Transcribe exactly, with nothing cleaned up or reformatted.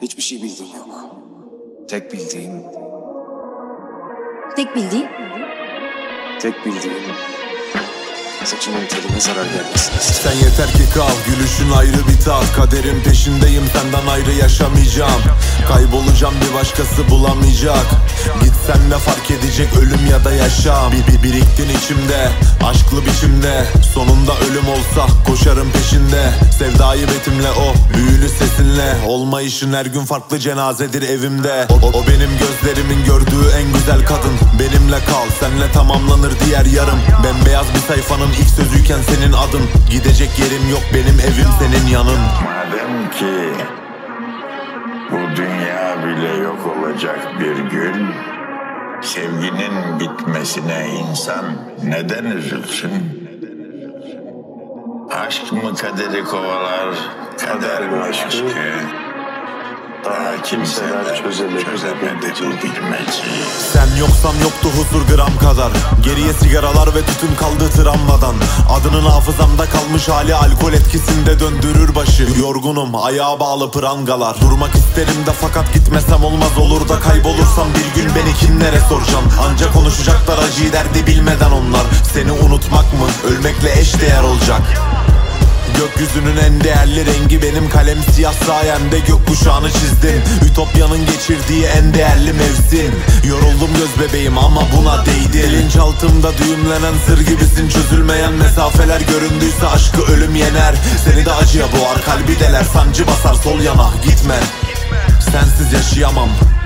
Hiçbir şey bildiğin yok. Tek bildiğim, Tek bildiğin tek bildiğim saçının teline zarar gelmesin. Sen yeter ki kal, gülüşün ayrı bir tat. Kaderin peşindeyim, senden ayrı yaşamayacağım. Kaybolacağım, bir başkası bulamayacak. Gitsen ne fark edecek, ölüm ya da yaşam. Bir, bir biriktin içimde, aşklı biçimde. Sonunda ölüm olsa koşarım peşinde. Sevdayı betimle, o büyülü sesinle. Olmayışın her gün farklı cenazedir evimde. O, o, o benim gözlerimin gördüğü en güzel kadın. Benimle kal, senle tamamlanır diğer yarım. Bembeyaz bir sayfanın ilk sözüyken senin adın. Gidecek yerim yok, benim evim senin yanın. Madem ki bu dünya bile yok olacak bir gün, sevginin bitmesine insan neden üzülsün? Aşk mı kaderi kovalar, kader mi aşkı? Daha kimseler çözemedi, çözemedi bu bilmeceyi. Sen yoksan yoktu huzur gram kadar. Geriye sigaralar ve tütün kaldı travmadan. Adının hafızamda kalmış hali alkol etkisinde döndürür başı. Yorgunum, ayağa bağlı prangalar. Durmak isterim de fakat gitmesem olmaz, olur da kaybolursam bir gün beni kimlere soracağım? Ancak konuşacaklar acıyı derdi bilmeden onlar. Seni unutmak mı ölmekle eşdeğer olacak? Gökyüzünün en değerli rengi benim kalem siyah sayemde gökkuşağını çizdim. Ütopyanın geçirdiği en değerli mevsim. Yoruldum göz bebeğim ama buna değdi. Bilinçaltımda düğümlenen sır gibisin. Çözülmeyen mesafeler göründüyse aşkı ölüm yener. Seni de acıya boğar, kalbi deler, sancı basar sol yana. Gitme, sensiz yaşayamam.